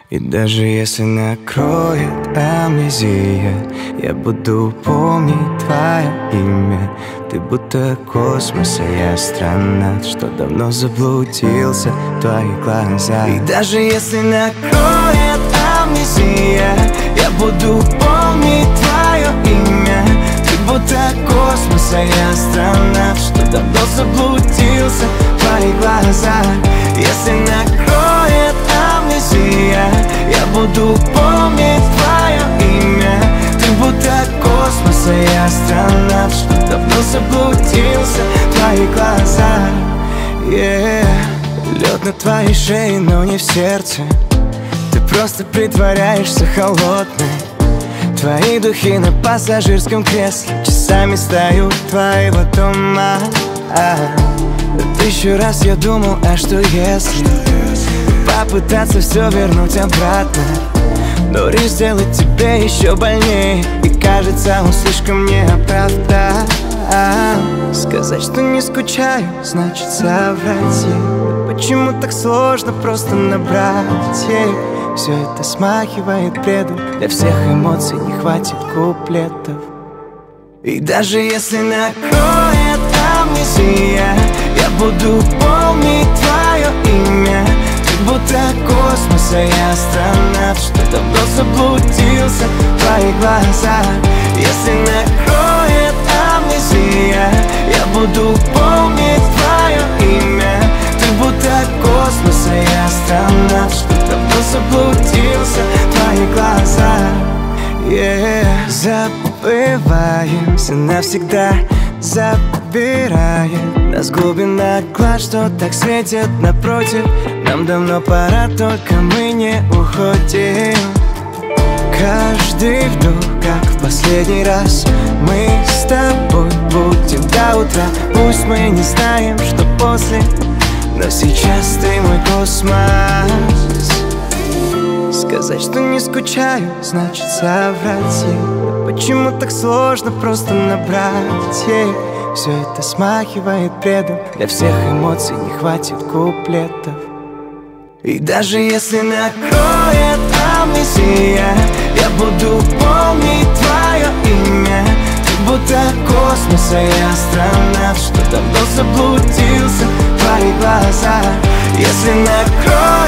И даже если накроет амнезия, я буду помнить твое имя. Ты будто космос, а я астронавт, что давно заблудился в твоих глазах. И даже если накроет амнезия, я буду помнить твое имя. Ты будто космос, а я астронавт, что давно заблудился в твоих глазах. Если накроет амнезия, я буду помнить твое имя. Ты будто космос, а я астронавт, что давно заблудился в твоих глазах. Лед на твоей шее, но не в сердце. Ты просто притворяешься холодной. Твои духи на пассажирском кресле. Часами стою твоего дома. Тысячу раз я думал, а что если попытаться все вернуть обратно? Но риск сделать тебе еще больнее, и кажется, он слишком неоправдан. Сказать, что не скучаю, значит соврать ей. Почему так сложно просто набрать ей? Все это смахивает бредом. Для всех эмоций не хватит куплетов. И даже если накроет амнезия, я буду помнить твое имя. Ты будто космос, а я астронавт, что давно заблудился в твоих глазах. Если накроет амнезия, я буду помнить твое имя. Ты будто космос, а я астронавт, что давно заблудился в твоих глазах. Забываемся навсегда, забирает нас глубина глаз, что так светит напротив. Нам давно пора, только мы не уходим. Каждый вдох, как в последний раз. Мы с тобой будем до утра. Пусть мы не знаем, что после, но сейчас ты мой космос. Сказать, что не скучаю, значит соврать ей. Почему так сложно просто набрать ей? Все это смахивает бредом. Для всех эмоций не хватит куплетов. И даже если накроет амнезия, я буду помнить твое имя. Ты будто космос, а я астронавт, что давно заблудился в твоих глазах. Если накроет